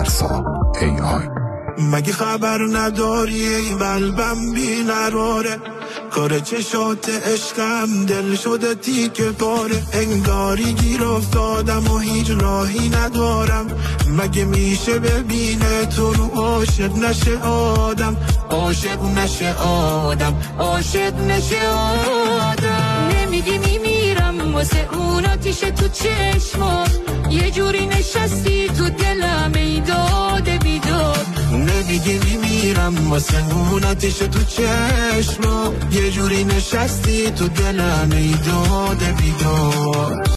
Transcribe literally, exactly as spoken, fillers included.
ترسا ای آی. مگه خبر نداری این قلبم بی قراره، کار چشات عشقم دل شده تیکه پاره، انگاری گیر افتادم و هیچ راهی ندارم، مگه میشه ببینه تو رو عاشق نشه آدم، عاشق نشه آدم، عاشق نشه آدم. نمیگی میمیرم واسه اون آتیش تو چشمات، یه جوری نشستی تو دلم ای داده بیداد. نمیگی میمیرم واسه اون آتیش تو چشمات، یه جوری نشستی تو دلم ای داده بیداد.